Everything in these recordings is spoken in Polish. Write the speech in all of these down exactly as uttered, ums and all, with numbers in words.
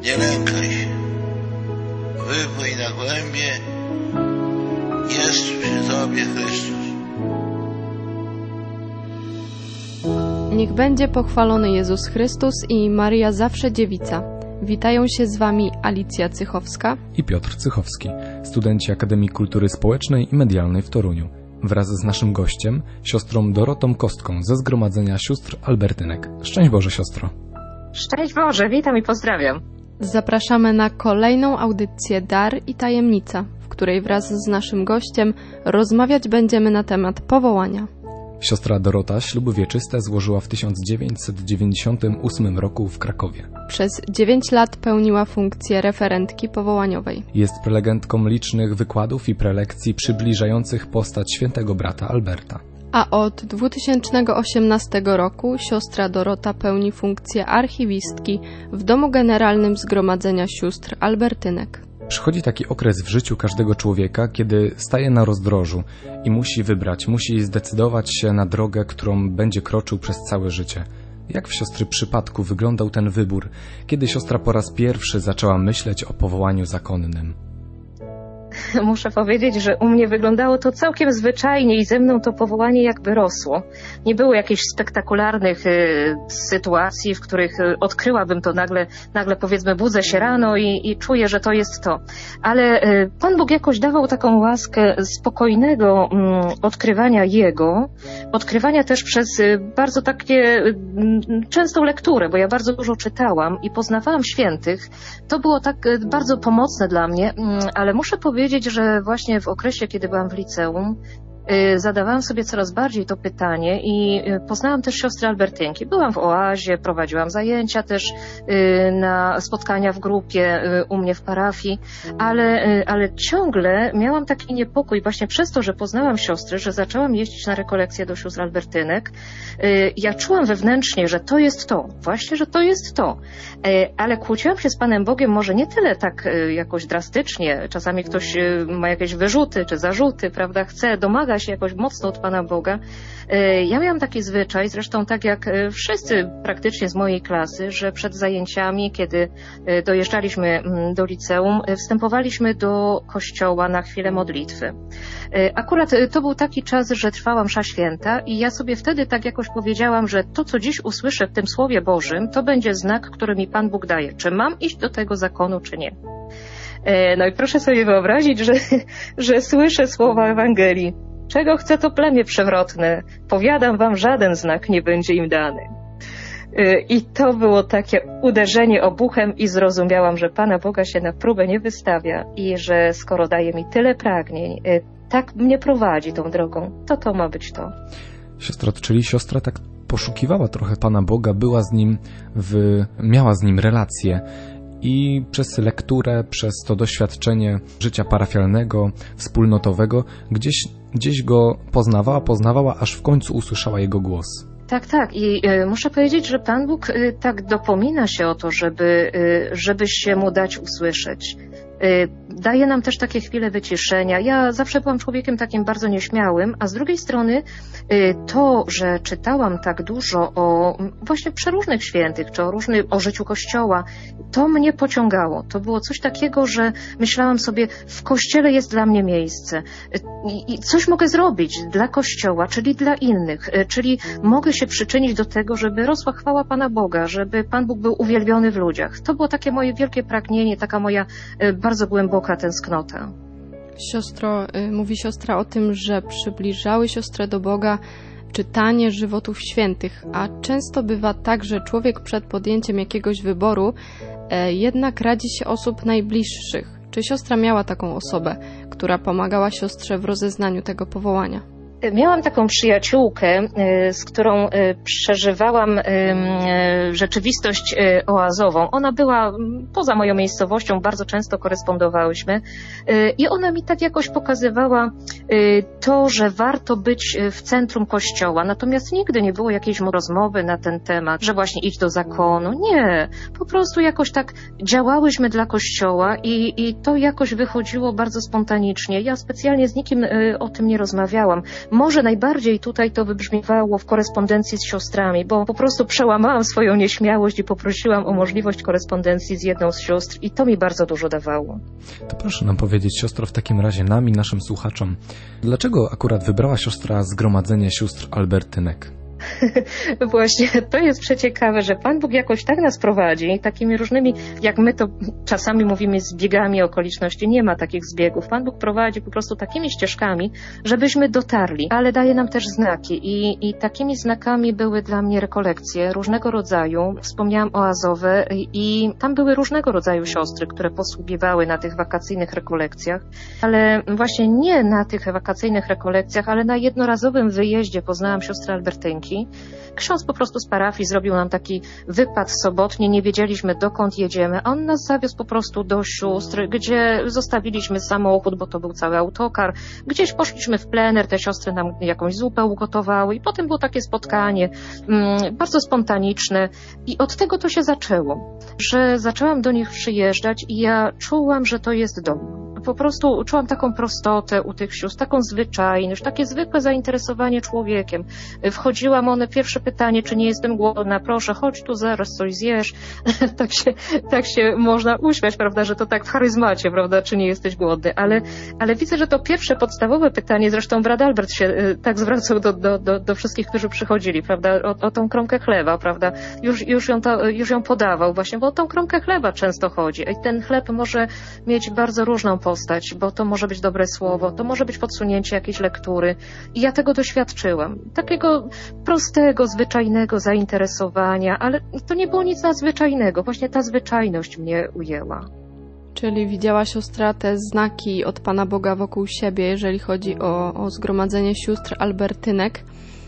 Nie lękaj się. Wypłyń na głębie. Jest przy tobie Chrystus. Niech będzie pochwalony Jezus Chrystus i Maryja Zawsze Dziewica. Witają się z Wami Alicja Cychowska i Piotr Cychowski, studenci Akademii Kultury Społecznej i Medialnej w Toruniu. Wraz z naszym gościem, siostrą Dorotą Kostką ze Zgromadzenia Sióstr Albertynek. Szczęść Boże, siostro. Szczęść Boże, witam i pozdrawiam. Zapraszamy na kolejną audycję Dar i Tajemnica, w której wraz z naszym gościem rozmawiać będziemy na temat powołania. Siostra Dorota śluby wieczyste złożyła w tysiąc dziewięćset dziewięćdziesiątym ósmym roku w Krakowie. Przez dziewięć lat pełniła funkcję referentki powołaniowej. Jest prelegentką licznych wykładów i prelekcji przybliżających postać świętego brata Alberta. A od dwa tysiące osiemnastego roku siostra Dorota pełni funkcję archiwistki w Domu Generalnym Zgromadzenia Sióstr Albertynek. Przychodzi taki okres w życiu każdego człowieka, kiedy staje na rozdrożu i musi wybrać, musi zdecydować się na drogę, którą będzie kroczył przez całe życie. Jak w siostry przypadku wyglądał ten wybór, kiedy siostra po raz pierwszy zaczęła myśleć o powołaniu zakonnym? Muszę powiedzieć, że u mnie wyglądało to całkiem zwyczajnie i ze mną to powołanie jakby rosło. Nie było jakichś spektakularnych y, sytuacji, w których y, odkryłabym to nagle, nagle powiedzmy budzę się rano i, i czuję, że to jest to. Ale y, Pan Bóg jakoś dawał taką łaskę spokojnego y, odkrywania Jego, odkrywania też przez y, bardzo takie y, częstą lekturę, bo ja bardzo dużo czytałam i poznawałam świętych. To było tak y, bardzo pomocne dla mnie, y, ale muszę powiedzieć, że właśnie w okresie, kiedy byłam w liceum, zadawałam sobie coraz bardziej to pytanie i poznałam też siostry Albertynki. Byłam w oazie, prowadziłam zajęcia też na spotkania w grupie u mnie w parafii, ale, ale ciągle miałam taki niepokój właśnie przez to, że poznałam siostry, że zaczęłam jeździć na rekolekcje do sióstr Albertynek. Ja czułam wewnętrznie, że to jest to, właśnie, że to jest to, ale kłóciłam się z Panem Bogiem może nie tyle tak jakoś drastycznie, czasami ktoś ma jakieś wyrzuty czy zarzuty, prawda, chce, domaga się jakoś mocno od Pana Boga. Ja miałam taki zwyczaj, zresztą tak jak wszyscy praktycznie z mojej klasy, że przed zajęciami, kiedy dojeżdżaliśmy do liceum, wstępowaliśmy do kościoła na chwilę modlitwy. Akurat to był taki czas, że trwała msza święta i ja sobie wtedy tak jakoś powiedziałam, że to, co dziś usłyszę w tym Słowie Bożym, to będzie znak, który mi Pan Bóg daje. Czy mam iść do tego zakonu, czy nie? No i proszę sobie wyobrazić, że, że słyszę słowa Ewangelii. Czego chce to plemię przewrotne? Powiadam wam, żaden znak nie będzie im dany. I to było takie uderzenie obuchem i zrozumiałam, że Pana Boga się na próbę nie wystawia i że skoro daje mi tyle pragnień, tak mnie prowadzi tą drogą, to to ma być to. Siostra, czyli siostra tak poszukiwała trochę Pana Boga, była z Nim, w, miała z Nim relację. I przez lekturę, przez to doświadczenie życia parafialnego, wspólnotowego, gdzieś, gdzieś go poznawała, poznawała, aż w końcu usłyszała Jego głos. Tak, tak. I y, muszę powiedzieć, że Pan Bóg y, tak dopomina się o to, żeby, y, żeby się Mu dać usłyszeć. Daje nam też takie chwile wyciszenia. Ja zawsze byłam człowiekiem takim bardzo nieśmiałym, a z drugiej strony to, że czytałam tak dużo o właśnie przeróżnych świętych, czy o różnym, o życiu Kościoła, to mnie pociągało. To było coś takiego, że myślałam sobie, w Kościele jest dla mnie miejsce i coś mogę zrobić dla Kościoła, czyli dla innych, czyli mogę się przyczynić do tego, żeby rosła chwała Pana Boga, żeby Pan Bóg był uwielbiony w ludziach. To było takie moje wielkie pragnienie, taka moja bardzo głęboka tęsknota. Siostro, mówi siostra o tym, że przybliżały siostrę do Boga czytanie żywotów świętych, a często bywa tak, że człowiek przed podjęciem jakiegoś wyboru e, jednak radzi się osób najbliższych. Czy siostra miała taką osobę, która pomagała siostrze w rozeznaniu tego powołania? Miałam taką przyjaciółkę, z którą przeżywałam rzeczywistość oazową. Ona była poza moją miejscowością, bardzo często korespondowałyśmy i ona mi tak jakoś pokazywała to, że warto być w centrum Kościoła. Natomiast nigdy nie było jakiejś rozmowy na ten temat, że właśnie idź do zakonu. Nie, po prostu jakoś tak działałyśmy dla Kościoła i, i to jakoś wychodziło bardzo spontanicznie. Ja specjalnie z nikim o tym nie rozmawiałam. Może najbardziej tutaj to wybrzmiewało w korespondencji z siostrami, bo po prostu przełamałam swoją nieśmiałość i poprosiłam o możliwość korespondencji z jedną z sióstr i to mi bardzo dużo dawało. To proszę nam powiedzieć, siostro, w takim razie nam i naszym słuchaczom, dlaczego akurat wybrała siostra Zgromadzenie Sióstr Albertynek? Właśnie, to jest przeciekawe, że Pan Bóg jakoś tak nas prowadzi, takimi różnymi, jak my to czasami mówimy, zbiegami okoliczności. Nie ma takich zbiegów. Pan Bóg prowadzi po prostu takimi ścieżkami, żebyśmy dotarli, ale daje nam też znaki i, i takimi znakami były dla mnie rekolekcje różnego rodzaju. Wspomniałam o Azowe i tam były różnego rodzaju siostry, które posługiwały na tych wakacyjnych rekolekcjach, ale właśnie nie na tych wakacyjnych rekolekcjach, ale na jednorazowym wyjeździe poznałam siostrę Albertynki. Ksiądz po prostu z parafii zrobił nam taki wypad sobotni, nie wiedzieliśmy dokąd jedziemy. On nas zawiózł po prostu do sióstr, gdzie zostawiliśmy samochód, bo to był cały autokar. Gdzieś poszliśmy w plener, te siostry nam jakąś zupę ugotowały i potem było takie spotkanie mm, bardzo spontaniczne i od tego to się zaczęło, że zaczęłam do nich przyjeżdżać i ja czułam, że to jest dom. Po prostu czułam taką prostotę u tych sióstr, taką zwyczajność, takie zwykłe zainteresowanie człowiekiem. Wchodziłam, one pierwsze pytanie, czy nie jestem głodna, proszę, chodź tu zaraz coś zjesz. tak, się, tak się można uśmiać, prawda, że to tak w charyzmacie, prawda, czy nie jesteś głodny, ale, ale widzę, że to pierwsze podstawowe pytanie, zresztą brat Albert się y, tak zwracał do, do, do, do wszystkich, którzy przychodzili, prawda, o, o tą kromkę chleba, prawda, już, już, ją to, już ją podawał właśnie, bo o tą kromkę chleba często chodzi i ten chleb może mieć bardzo różną postać, bo to może być dobre słowo, to może być podsunięcie jakiejś lektury i ja tego doświadczyłam. Takiego prostego, zwyczajnego zainteresowania, ale to nie było nic nadzwyczajnego. Właśnie ta zwyczajność mnie ujęła. Czyli widziała siostra te znaki od Pana Boga wokół siebie, jeżeli chodzi o, o Zgromadzenie Sióstr Albertynek.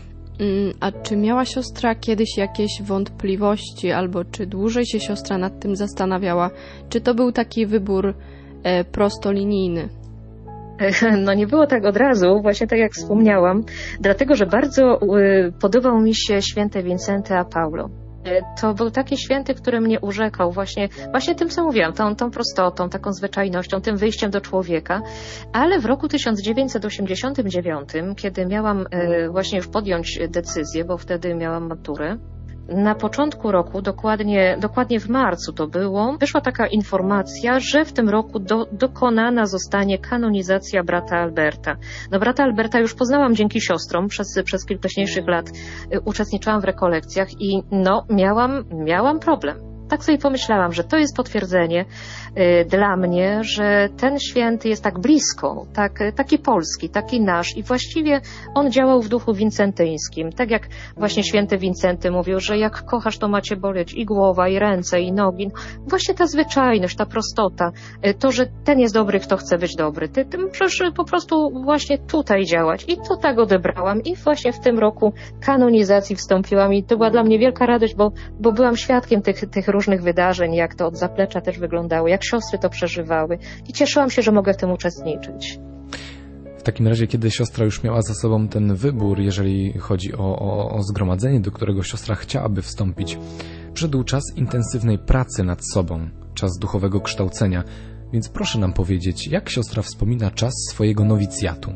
A czy miała siostra kiedyś jakieś wątpliwości, albo czy dłużej się siostra nad tym zastanawiała? Czy to był taki wybór e, prostolinijny? No nie było tak od razu, właśnie tak jak wspomniałam, dlatego, że bardzo y, podobał mi się święty Wincenty a Paulo. To był taki święty, który mnie urzekał właśnie, właśnie tym, co mówiłam, tą, tą prostotą, taką zwyczajnością, tym wyjściem do człowieka. Ale w roku tysiąc dziewięćset osiemdziesiątym dziewiątym, kiedy miałam y, właśnie już podjąć decyzję, bo wtedy miałam maturę, na początku roku, dokładnie, dokładnie w marcu to było, wyszła taka informacja, że w tym roku do, dokonana zostanie kanonizacja brata Alberta. No brata Alberta już poznałam dzięki siostrom, przez, przez kilka wcześniejszych lat uczestniczyłam w rekolekcjach i no miałam, miałam problem. Tak sobie pomyślałam, że to jest potwierdzenie y, dla mnie, że ten święty jest tak blisko, tak, taki polski, taki nasz i właściwie on działał w duchu wincentyńskim. Tak jak właśnie święty Wincenty mówił, że jak kochasz, to macie boleć i głowa, i ręce, i nogi. Właśnie ta zwyczajność, ta prostota, y, to, że ten jest dobry, kto chce być dobry. Ty, ty możesz po prostu właśnie tutaj działać i to tak odebrałam i właśnie w tym roku kanonizacji wstąpiłam i to była dla mnie wielka radość, bo, bo byłam świadkiem tych, tych różnych wydarzeń, jak to od zaplecza też wyglądało, jak siostry to przeżywały i cieszyłam się, że mogę w tym uczestniczyć. W takim razie, kiedy siostra już miała za sobą ten wybór, jeżeli chodzi o, o, o zgromadzenie, do którego siostra chciałaby wstąpić, przyszedł czas intensywnej pracy nad sobą, czas duchowego kształcenia, więc proszę nam powiedzieć, jak siostra wspomina czas swojego nowicjatu?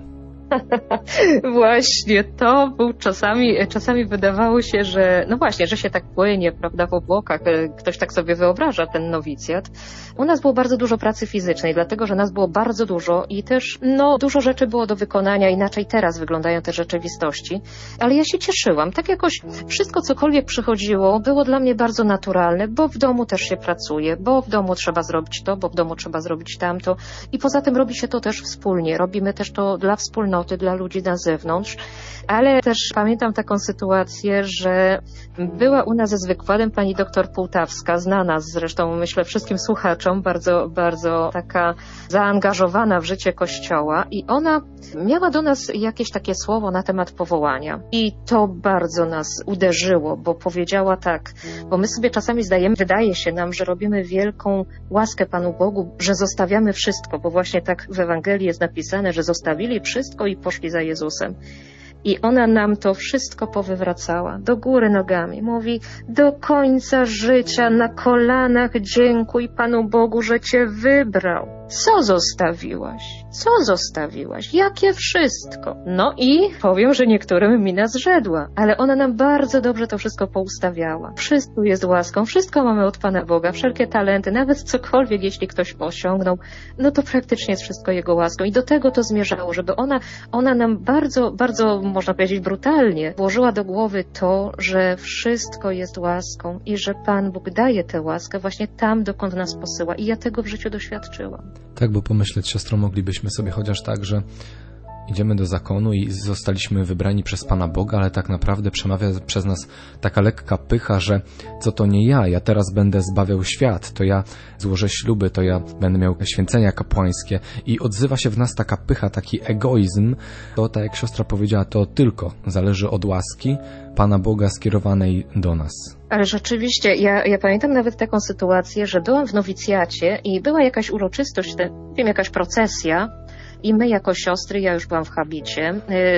Właśnie, to był czasami, czasami wydawało się, że no właśnie, że się tak płynie, prawda, w obłokach, ktoś tak sobie wyobraża ten nowicjat. U nas było bardzo dużo pracy fizycznej, dlatego, że nas było bardzo dużo i też, no, dużo rzeczy było do wykonania, inaczej teraz wyglądają te rzeczywistości, ale ja się cieszyłam, tak jakoś wszystko, cokolwiek przychodziło, było dla mnie bardzo naturalne, bo w domu też się pracuje, bo w domu trzeba zrobić to, bo w domu trzeba zrobić tamto i poza tym robi się to też wspólnie, robimy też to dla wspólnoty, dla ludzi na zewnątrz, ale też pamiętam taką sytuację, że była u nas ze wykładem pani doktor Półtawska, znana zresztą, myślę, wszystkim słuchaczom, bardzo, bardzo taka zaangażowana w życie Kościoła i ona miała do nas jakieś takie słowo na temat powołania i to bardzo nas uderzyło, bo powiedziała tak, bo my sobie czasami zdajemy, wydaje się nam, że robimy wielką łaskę Panu Bogu, że zostawiamy wszystko, bo właśnie tak w Ewangelii jest napisane, że zostawili wszystko i poszli za Jezusem. I ona nam to wszystko powywracała, do góry nogami. Mówi, do końca życia na kolanach dziękuj Panu Bogu, że Cię wybrał. Co zostawiłaś? Co zostawiłaś? Jakie wszystko? No i powiem, że niektórym mina zrzedła, ale ona nam bardzo dobrze to wszystko poustawiała. Wszystko jest łaską, wszystko mamy od Pana Boga, wszelkie talenty, nawet cokolwiek, jeśli ktoś osiągnął, no to praktycznie jest wszystko Jego łaską. I do tego to zmierzało, żeby ona, ona nam bardzo, bardzo, można powiedzieć, brutalnie włożyła do głowy to, że wszystko jest łaską i że Pan Bóg daje tę łaskę właśnie tam, dokąd nas posyła. I ja tego w życiu doświadczyłam. Tak, bo pomyśleć, siostro, moglibyśmy sobie chociaż tak, że idziemy do zakonu i zostaliśmy wybrani przez Pana Boga, ale tak naprawdę przemawia przez nas taka lekka pycha, że co to nie ja, ja teraz będę zbawiał świat, to ja złożę śluby, to ja będę miał święcenia kapłańskie i odzywa się w nas taka pycha, taki egoizm. To, tak jak siostra powiedziała, to tylko zależy od łaski Pana Boga skierowanej do nas. Ale rzeczywiście, ja, ja pamiętam nawet taką sytuację, że byłam w nowicjacie i była jakaś uroczystość, nie wiem, jakaś procesja i my jako siostry, ja już byłam w habicie,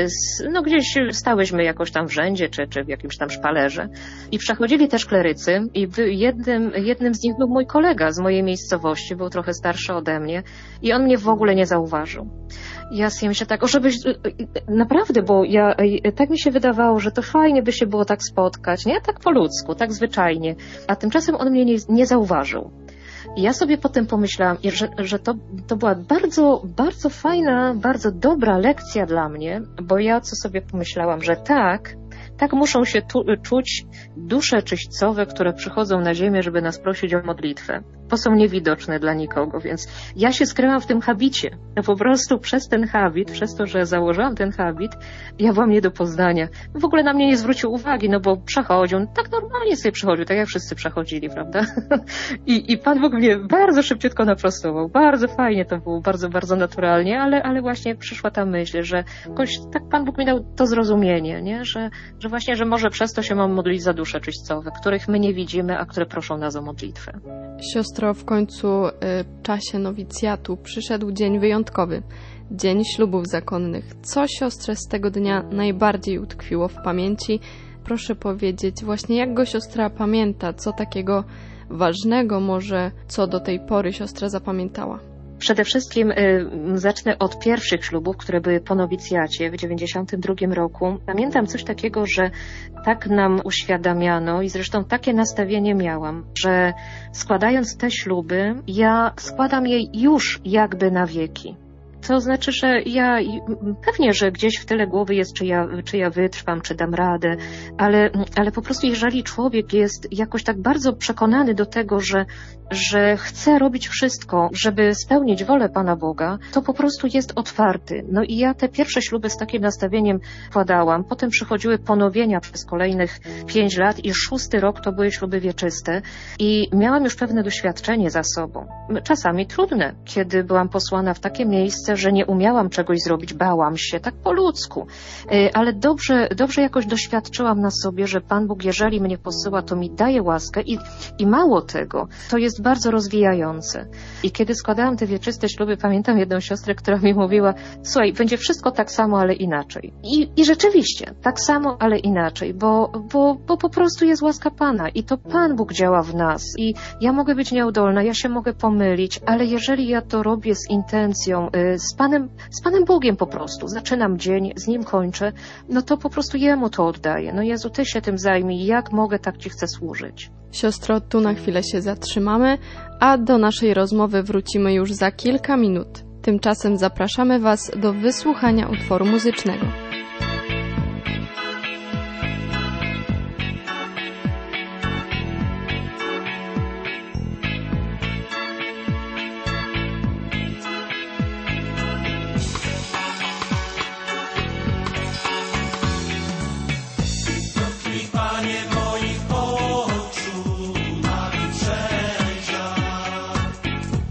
no gdzieś stałyśmy jakoś tam w rzędzie czy, czy w jakimś tam szpalerze i przechodzili też klerycy i jednym, jednym z nich był mój kolega z mojej miejscowości, był trochę starszy ode mnie i on mnie w ogóle nie zauważył. Ja sobie myślę tak, o żebyś, naprawdę, bo ja, tak mi się wydawało, że to fajnie by się było tak spotkać, nie? Tak po ludzku, tak zwyczajnie, a tymczasem on mnie nie, nie zauważył. I ja sobie potem pomyślałam, że, że to, to była bardzo, bardzo fajna, bardzo dobra lekcja dla mnie, bo ja co sobie pomyślałam, że tak, tak muszą się tu, czuć dusze czyśćcowe, które przychodzą na ziemię, żeby nas prosić o modlitwę, bo są niewidoczne dla nikogo, więc ja się skryłam w tym habicie. No po prostu przez ten habit, przez to, że założyłam ten habit, ja byłam nie do poznania. W ogóle na mnie nie zwrócił uwagi, no bo przechodził, no tak normalnie sobie przechodził, tak jak wszyscy przechodzili, prawda? I, i Pan Bóg mnie bardzo szybciutko naprostował, bardzo fajnie to było, bardzo, bardzo naturalnie, ale, ale właśnie przyszła ta myśl, że jakoś tak Pan Bóg mi dał to zrozumienie, nie? Że, że właśnie, że może przez to się mam modlić za dusze czyśćcowe, których my nie widzimy, a które proszą nas o modlitwę. Siostro, w końcu y, czasie nowicjatu przyszedł dzień wyjątkowy, dzień ślubów zakonnych. Co siostrze z tego dnia najbardziej utkwiło w pamięci? Proszę powiedzieć właśnie, jak go siostra pamięta, co takiego ważnego może, co do tej pory siostra zapamiętała? Przede wszystkim y, zacznę od pierwszych ślubów, które były po nowicjacie w dziewięćdziesiątym drugim roku. Pamiętam coś takiego, że tak nam uświadamiano i zresztą takie nastawienie miałam, że składając te śluby, ja składam je już jakby na wieki. To znaczy, że ja pewnie, że gdzieś w tyle głowy jest, czy ja, czy ja wytrwam, czy dam radę, ale, ale po prostu jeżeli człowiek jest jakoś tak bardzo przekonany do tego, że, że chce robić wszystko, żeby spełnić wolę Pana Boga, to po prostu jest otwarty. No i ja te pierwsze śluby z takim nastawieniem wkładałam. Potem przychodziły ponowienia przez kolejnych pięć lat i szósty rok to były śluby wieczyste i miałam już pewne doświadczenie za sobą. Czasami trudne, kiedy byłam posłana w takie miejsce, że nie umiałam czegoś zrobić, bałam się, tak po ludzku, ale dobrze, dobrze jakoś doświadczyłam na sobie, że Pan Bóg, jeżeli mnie posyła, to mi daje łaskę i, i mało tego, to jest bardzo rozwijające. I kiedy składałam te wieczyste śluby, pamiętam jedną siostrę, która mi mówiła, słuchaj, będzie wszystko tak samo, ale inaczej. I, i rzeczywiście, tak samo, ale inaczej, bo, bo, bo po prostu jest łaska Pana i to Pan Bóg działa w nas i ja mogę być nieudolna, ja się mogę pomylić, ale jeżeli ja to robię z intencją, z Panem, z Panem Bogiem po prostu, zaczynam dzień, z Nim kończę, no to po prostu Jemu to oddaję. No Jezu, Ty się tym zajmij, jak mogę, tak Ci chcę służyć. Siostro, tu na chwilę się zatrzymamy, a do naszej rozmowy wrócimy już za kilka minut. Tymczasem zapraszamy Was do wysłuchania utworu muzycznego.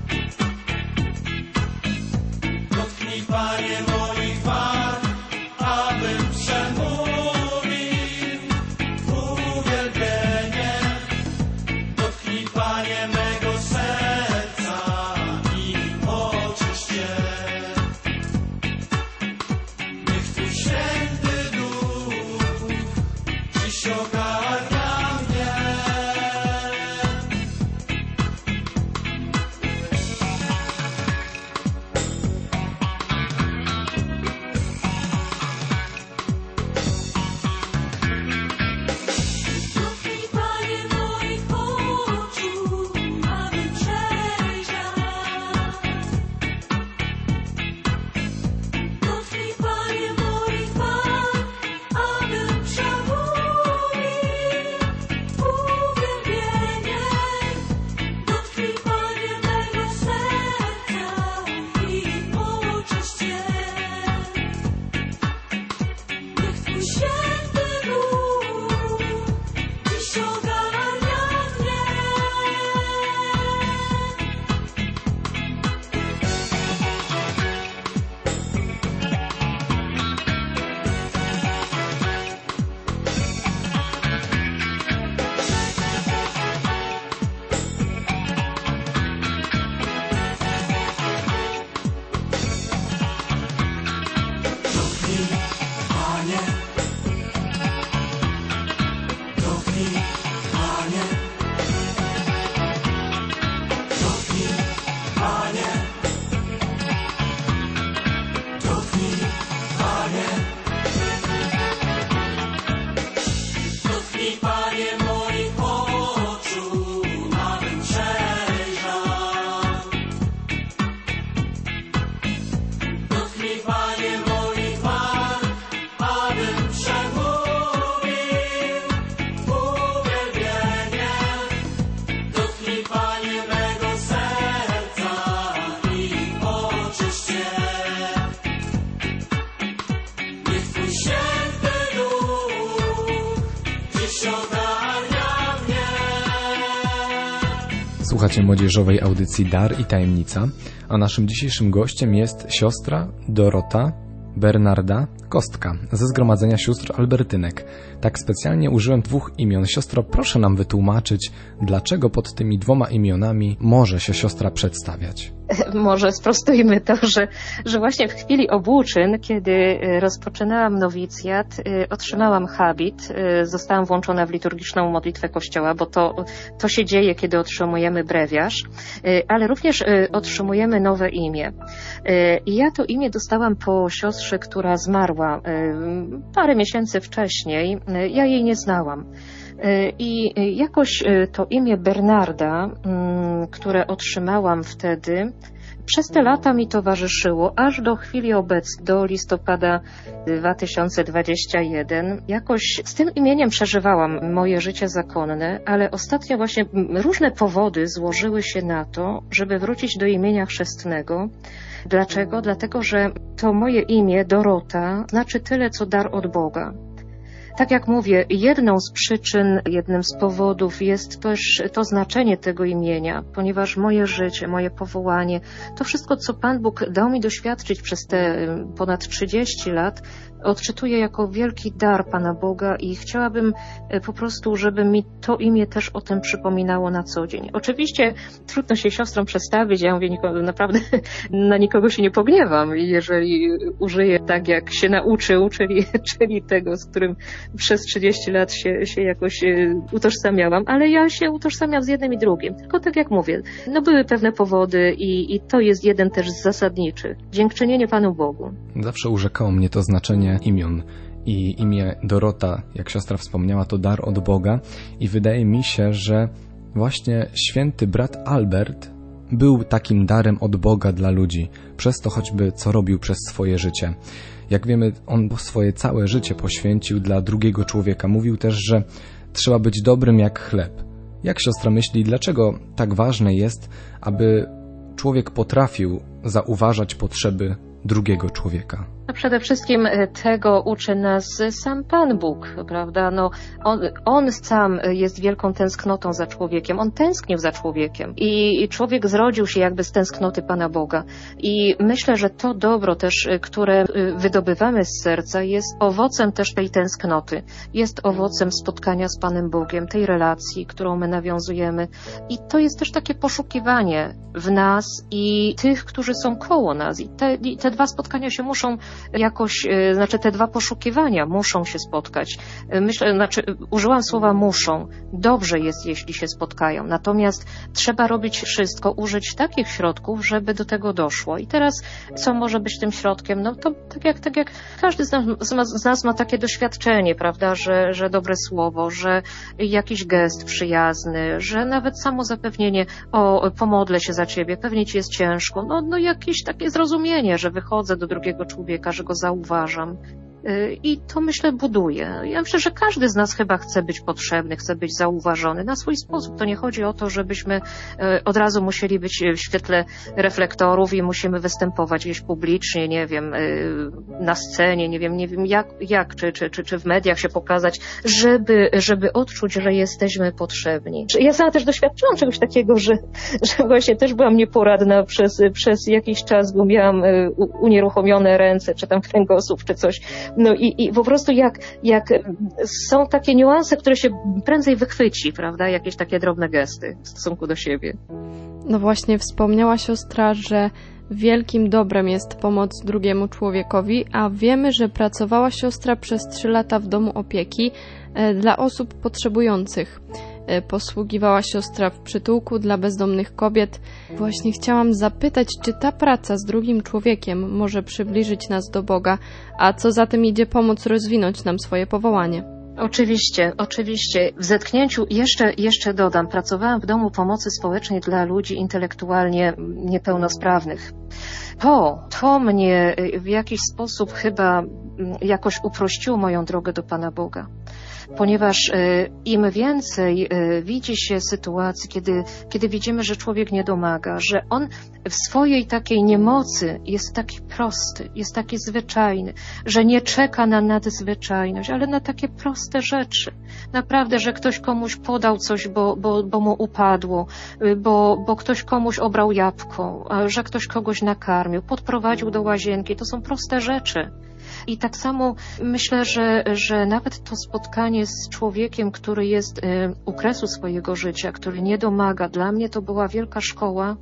Panie moich bark, Dotknij, Panie, moich oczu, abym przejrzał. Dotknij, Panie, moich warg, abym przemówił uwielbienie. Dotknij, Panie, mego serca i oczyść je. Niech Twój święty duch dziś ogarnia mnie. Słuchacie młodzieżowej audycji Dar i Tajemnica, a naszym dzisiejszym gościem jest siostra Dorota Bernarda Kostka ze Zgromadzenia Sióstr Albertynek. Tak specjalnie użyłem dwóch imion. Siostro, proszę nam wytłumaczyć, dlaczego pod tymi dwoma imionami może się siostra przedstawiać. Może sprostujmy to, że, że właśnie w chwili obłóczyn, kiedy rozpoczynałam nowicjat, otrzymałam habit, zostałam włączona w liturgiczną modlitwę Kościoła, bo to, to się dzieje, kiedy otrzymujemy brewiarz, ale również otrzymujemy nowe imię. I ja to imię dostałam po siostrze, która zmarła parę miesięcy wcześniej. Ja jej nie znałam. I jakoś to imię Bernarda, które otrzymałam wtedy, przez te lata mi towarzyszyło, aż do chwili obecnej, do listopada dwa tysiące dwudziestego pierwszego. Jakoś z tym imieniem przeżywałam moje życie zakonne, ale ostatnio właśnie różne powody złożyły się na to, żeby wrócić do imienia chrzestnego. Dlaczego? Dlatego, że to moje imię, Dorota, znaczy tyle, co dar od Boga. Tak jak mówię, jedną z przyczyn, jednym z powodów jest też to znaczenie tego imienia, ponieważ moje życie, moje powołanie, to wszystko, co Pan Bóg dał mi doświadczyć przez te ponad trzydzieści lat, odczytuję jako wielki dar Pana Boga i chciałabym po prostu, żeby mi to imię też o tym przypominało na co dzień. Oczywiście trudno się siostrą przedstawić, ja mówię, nikogo, naprawdę na nikogo się nie pogniewam, jeżeli użyję tak, jak się nauczył, czyli, czyli tego, z którym przez trzydzieści lat się, się jakoś utożsamiałam, ale ja się utożsamiam z jednym i drugim. Tylko tak jak mówię, no były pewne powody i, i to jest jeden też z zasadniczy. Dziękczynienie Panu Bogu. Zawsze urzekało mnie to znaczenie imion. I imię Dorota, jak siostra wspomniała, to dar od Boga i wydaje mi się, że właśnie święty brat Albert był takim darem od Boga dla ludzi, przez to choćby co robił przez swoje życie. Jak wiemy, on swoje całe życie poświęcił dla drugiego człowieka. Mówił też, że trzeba być dobrym jak chleb. Jak siostra myśli, dlaczego tak ważne jest, aby człowiek potrafił zauważać potrzeby drugiego człowieka? No przede wszystkim tego uczy nas sam Pan Bóg, prawda? No, on, on sam jest wielką tęsknotą za człowiekiem. On tęsknił za człowiekiem i człowiek zrodził się jakby z tęsknoty Pana Boga. I myślę, że to dobro też, które wydobywamy z serca, jest owocem też tej tęsknoty. Jest owocem spotkania z Panem Bogiem, tej relacji, którą my nawiązujemy. I to jest też takie poszukiwanie w nas i tych, którzy są koło nas. I te, i te dwa spotkania się muszą jakoś, znaczy te dwa poszukiwania muszą się spotkać. Myślę, znaczy użyłam słowa muszą. Dobrze jest, jeśli się spotkają. Natomiast trzeba robić wszystko, użyć takich środków, żeby do tego doszło. I teraz, co może być tym środkiem? No to tak jak, tak jak każdy z nas, z nas ma takie doświadczenie, prawda, że, że dobre słowo, że jakiś gest przyjazny, że nawet samo zapewnienie, o, pomodlę się za ciebie, pewnie ci jest ciężko. No, no jakieś takie zrozumienie, że wychodzę do drugiego człowieka, że go zauważam. I to, myślę, buduje. Ja myślę, że każdy z nas chyba chce być potrzebny, chce być zauważony na swój sposób. To nie chodzi o to, żebyśmy od razu musieli być w świetle reflektorów i musimy występować gdzieś publicznie, nie wiem, na scenie, nie wiem, nie wiem jak, jak czy, czy, czy, czy w mediach się pokazać, żeby, żeby odczuć, że jesteśmy potrzebni. Ja sama też doświadczyłam czegoś takiego, że, że właśnie też byłam nieporadna przez, przez jakiś czas, bo miałam unieruchomione ręce, czy tam kręgosłup, czy coś. No i, i po prostu jak, jak są takie niuanse, które się prędzej wychwyci, prawda? Jakieś takie drobne gesty w stosunku do siebie. No właśnie wspomniała siostra, że wielkim dobrem jest pomoc drugiemu człowiekowi, a wiemy, że pracowała siostra przez trzy lata w domu opieki dla osób potrzebujących. Posługiwała siostra w przytułku dla bezdomnych kobiet. Właśnie chciałam zapytać, czy ta praca z drugim człowiekiem może przybliżyć nas do Boga, a co za tym idzie pomóc rozwinąć nam swoje powołanie? Oczywiście, oczywiście. W zetknięciu, jeszcze, jeszcze dodam, pracowałam w Domu Pomocy Społecznej dla ludzi intelektualnie niepełnosprawnych. To, to mnie w jakiś sposób chyba jakoś uprościło moją drogę do Pana Boga. Ponieważ im więcej widzi się sytuacji, kiedy, kiedy widzimy, że człowiek nie domaga, że on w swojej takiej niemocy jest taki prosty, jest taki zwyczajny, że nie czeka na nadzwyczajność, ale na takie proste rzeczy. Naprawdę, że ktoś komuś podał coś, bo, bo, bo mu upadło, bo, bo ktoś komuś obrał jabłko, że ktoś kogoś nakarmił, podprowadził do łazienki. To są proste rzeczy. I tak samo myślę, że, że nawet to spotkanie z człowiekiem, który jest u kresu swojego życia, który nie domaga, dla mnie to była wielka szkoła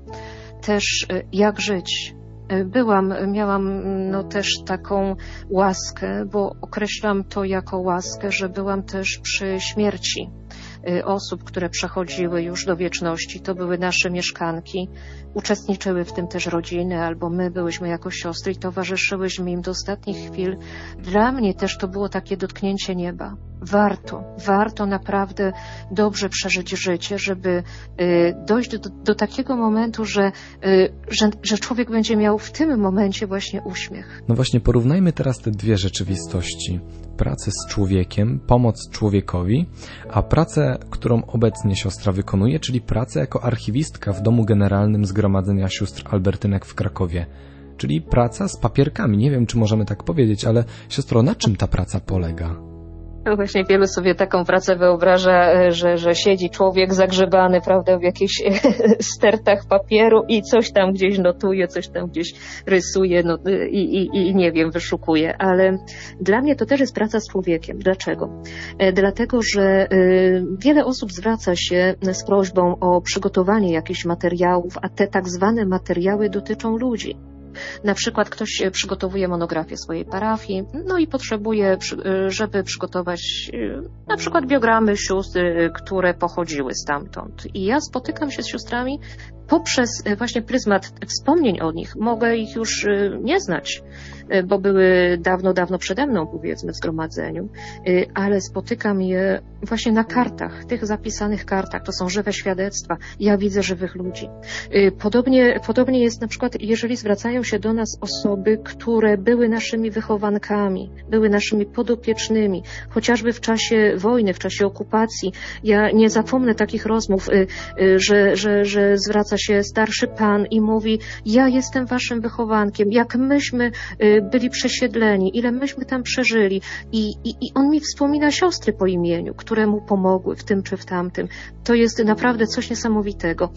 też jak żyć. Byłam, miałam no też taką łaskę, bo określam to jako łaskę, że byłam też przy śmierci osób, które przechodziły już do wieczności. To były nasze mieszkanki. Uczestniczyły w tym też rodziny, albo my byłyśmy jako siostry i towarzyszyłyśmy im do ostatnich chwil. Dla mnie też to było takie dotknięcie nieba. Warto, warto naprawdę dobrze przeżyć życie, żeby dojść do, do takiego momentu, że, że, że człowiek będzie miał w tym momencie właśnie uśmiech. No właśnie, porównajmy teraz te dwie rzeczywistości. Pracę z człowiekiem, pomoc człowiekowi, a pracę, którą obecnie siostra wykonuje, czyli pracę jako archiwistka w Domu Generalnym Zgromadzenia Sióstr Albertynek w Krakowie. Czyli praca z papierkami. Nie wiem, czy możemy tak powiedzieć, ale siostro, na czym ta praca polega? No właśnie wielu sobie taką pracę wyobraża, że, że siedzi człowiek zagrzebany, prawda, w jakichś stertach papieru i coś tam gdzieś notuje, coś tam gdzieś rysuje no, i, i, i nie wiem, wyszukuje. Ale dla mnie to też jest praca z człowiekiem. Dlaczego? Dlatego, że wiele osób zwraca się z prośbą o przygotowanie jakichś materiałów, a te tak zwane materiały dotyczą ludzi. Na przykład ktoś przygotowuje monografię swojej parafii, no i potrzebuje, żeby przygotować na przykład biogramy sióstr, które pochodziły stamtąd. I ja spotykam się z siostrami poprzez właśnie pryzmat wspomnień o nich. Mogę ich już nie znać, bo były dawno, dawno przede mną, powiedzmy, w zgromadzeniu, ale spotykam je właśnie na kartach, tych zapisanych kartach. To są żywe świadectwa. Ja widzę żywych ludzi. Podobnie, podobnie jest na przykład, jeżeli zwracają się do nas osoby, które były naszymi wychowankami, były naszymi podopiecznymi, chociażby w czasie wojny, w czasie okupacji. Ja nie zapomnę takich rozmów, że, że, że zwraca się starszy pan i mówi: ja jestem waszym wychowankiem, jak myśmy byli przesiedleni, ile myśmy tam przeżyli. I, i, i on mi wspomina siostry po imieniu, które mu pomogły w tym czy w tamtym. To jest naprawdę coś niesamowitego.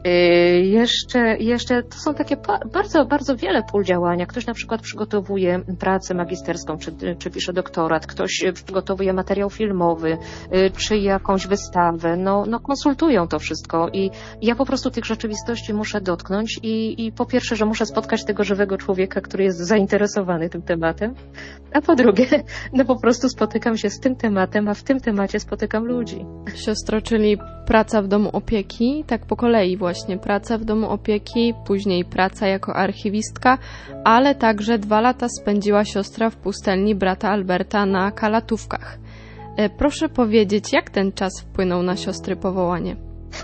Jeszcze, jeszcze to są takie bardzo, bardzo wiele pól działania. Ktoś na przykład przygotowuje pracę magisterską, czy, czy pisze doktorat, ktoś przygotowuje materiał filmowy, czy jakąś wystawę. No, no konsultują to wszystko i ja po prostu tych rzeczywistości muszę dotknąć i, i po pierwsze, że muszę spotkać tego żywego człowieka, który jest zainteresowany tym tematem, a po drugie, no po prostu spotykam się z tym tematem, a w tym temacie spotykam ludzi. Siostro, czyli praca w domu opieki, tak po kolei właśnie, praca w domu opieki, później praca jako archiwistka, ale także dwa lata spędziła siostra w pustelni brata Alberta na Kalatówkach. Proszę powiedzieć, jak ten czas wpłynął na siostry powołanie?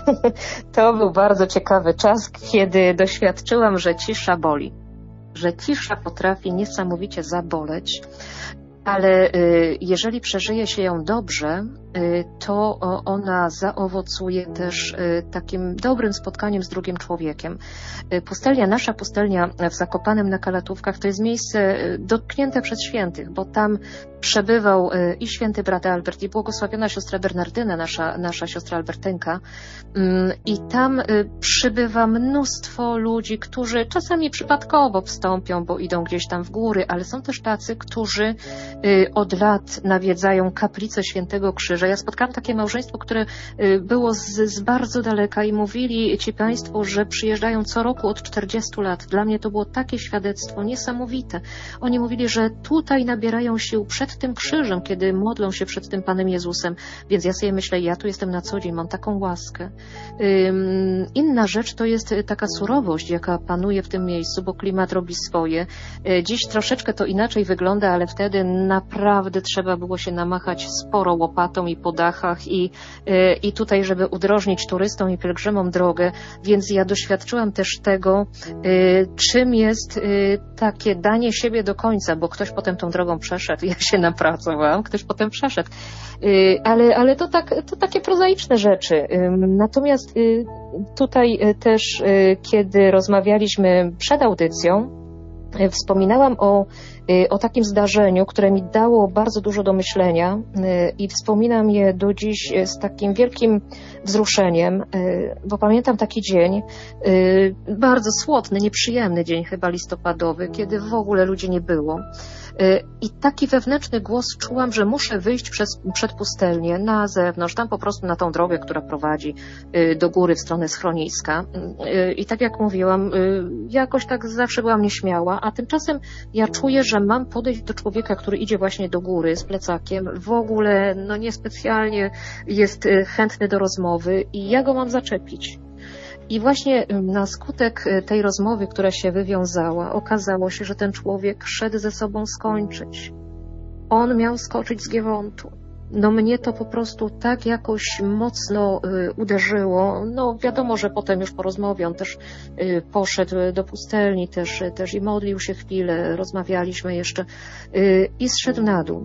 To był bardzo ciekawy czas, kiedy doświadczyłam, że cisza boli, że cisza potrafi niesamowicie zaboleć, ale jeżeli przeżyje się ją dobrze, to ona zaowocuje też takim dobrym spotkaniem z drugim człowiekiem. Pustelnia, nasza pustelnia w Zakopanem na Kalatówkach to jest miejsce dotknięte przez świętych, bo tam przebywał i święty brat Albert, i błogosławiona siostra Bernardyna, nasza, nasza siostra Albertynka. I tam przybywa mnóstwo ludzi, którzy czasami przypadkowo wstąpią, bo idą gdzieś tam w góry, ale są też tacy, którzy od lat nawiedzają kaplicę Świętego Krzyża. Ja spotkałam takie małżeństwo, które było z, z bardzo daleka i mówili ci państwo, że przyjeżdżają co roku od czterdziestu lat. Dla mnie to było takie świadectwo niesamowite. Oni mówili, że tutaj nabierają sił przed tym krzyżem, kiedy modlą się przed tym Panem Jezusem. Więc ja sobie myślę, ja tu jestem na co dzień, mam taką łaskę. Inna rzecz to jest taka surowość, jaka panuje w tym miejscu, bo klimat robi swoje. Dziś troszeczkę to inaczej wygląda, ale wtedy naprawdę trzeba było się namachać sporo łopatą i po dachach i, i tutaj, żeby udrożnić turystom i pielgrzymom drogę, więc ja doświadczyłam też tego, czym jest takie danie siebie do końca, bo ktoś potem tą drogą przeszedł, ja się napracowałam, ktoś potem przeszedł, ale, ale to, tak, to takie prozaiczne rzeczy. Natomiast tutaj też, kiedy rozmawialiśmy przed audycją, wspominałam o, o takim zdarzeniu, które mi dało bardzo dużo do myślenia i wspominam je do dziś z takim wielkim wzruszeniem, bo pamiętam taki dzień, bardzo słodny, nieprzyjemny dzień chyba listopadowy, kiedy w ogóle ludzi nie było. I taki wewnętrzny głos czułam, że muszę wyjść przez, przed pustelnię na zewnątrz, tam po prostu na tą drogę, która prowadzi do góry w stronę schroniska. I tak jak mówiłam, jakoś tak zawsze byłam nieśmiała, a tymczasem ja czuję, że mam podejść do człowieka, który idzie właśnie do góry z plecakiem, w ogóle no niespecjalnie jest chętny do rozmowy i ja go mam zaczepić. I właśnie na skutek tej rozmowy, która się wywiązała, okazało się, że ten człowiek szedł ze sobą skończyć. On miał skoczyć z Giewontu. No mnie to po prostu tak jakoś mocno y, uderzyło. No wiadomo, że potem już po rozmowie on też y, poszedł do pustelni, też, też i modlił się chwilę, rozmawialiśmy jeszcze y, i zszedł na dół.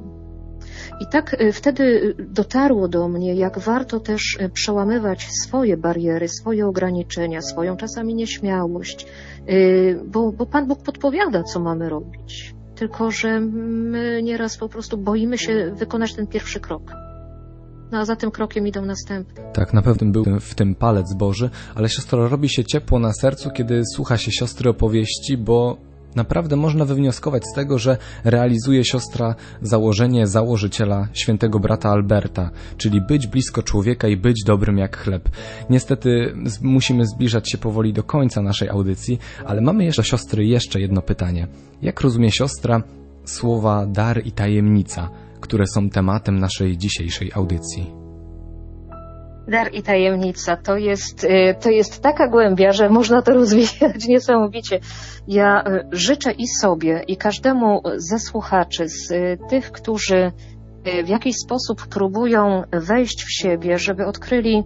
I tak wtedy dotarło do mnie, jak warto też przełamywać swoje bariery, swoje ograniczenia, swoją czasami nieśmiałość, bo, bo Pan Bóg podpowiada, co mamy robić. Tylko że my nieraz po prostu boimy się wykonać ten pierwszy krok. No a za tym krokiem idą następne. Tak, na pewno był w tym palec Boży, ale siostro, robi się ciepło na sercu, kiedy słucha się siostry opowieści, bo naprawdę można wywnioskować z tego, że realizuje siostra założenie założyciela świętego brata Alberta, czyli być blisko człowieka i być dobrym jak chleb. Niestety musimy zbliżać się powoli do końca naszej audycji, ale mamy jeszcze do siostry jeszcze jedno pytanie. Jak rozumie siostra słowa dar i tajemnica, które są tematem naszej dzisiejszej audycji? Dar i tajemnica to jest, to jest taka głębia, że można to rozwijać niesamowicie. Ja życzę i sobie, i każdemu ze słuchaczy, z tych, którzy w jakiś sposób próbują wejść w siebie, żeby odkryli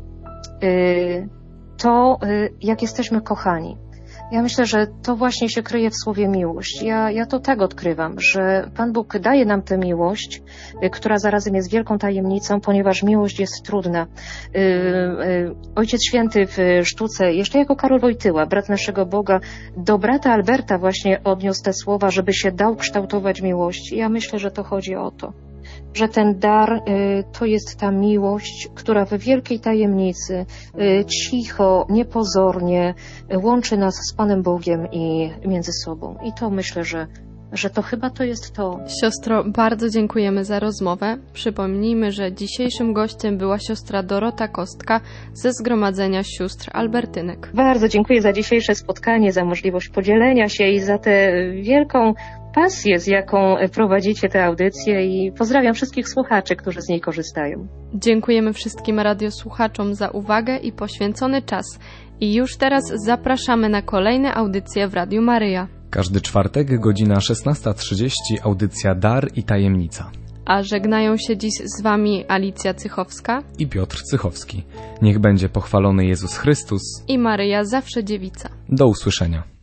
to, jak jesteśmy kochani. Ja myślę, że to właśnie się kryje w słowie miłość. Ja, ja to tak odkrywam, że Pan Bóg daje nam tę miłość, która zarazem jest wielką tajemnicą, ponieważ miłość jest trudna. Ojciec Święty w sztuce, jeszcze jako Karol Wojtyła, brat naszego Boga, do brata Alberta właśnie odniósł te słowa, żeby się dał kształtować miłości. Ja myślę, że to chodzi o to, że ten dar to jest ta miłość, która w wielkiej tajemnicy, cicho, niepozornie łączy nas z Panem Bogiem i między sobą. I to myślę, że, że to chyba to jest to. Siostro, bardzo dziękujemy za rozmowę. Przypomnijmy, że dzisiejszym gościem była siostra Dorota Kostka ze Zgromadzenia Sióstr Albertynek. Bardzo dziękuję za dzisiejsze spotkanie, za możliwość podzielenia się i za tę wielką pasję, z jaką prowadzicie tę audycję i pozdrawiam wszystkich słuchaczy, którzy z niej korzystają. Dziękujemy wszystkim radiosłuchaczom za uwagę i poświęcony czas. I już teraz zapraszamy na kolejne audycje w Radiu Maryja. Każdy czwartek, godzina szesnasta trzydzieści, audycja Dar i Tajemnica. A żegnają się dziś z Wami Alicja Cychowska i Piotr Cychowski. Niech będzie pochwalony Jezus Chrystus i Maryja zawsze dziewica. Do usłyszenia.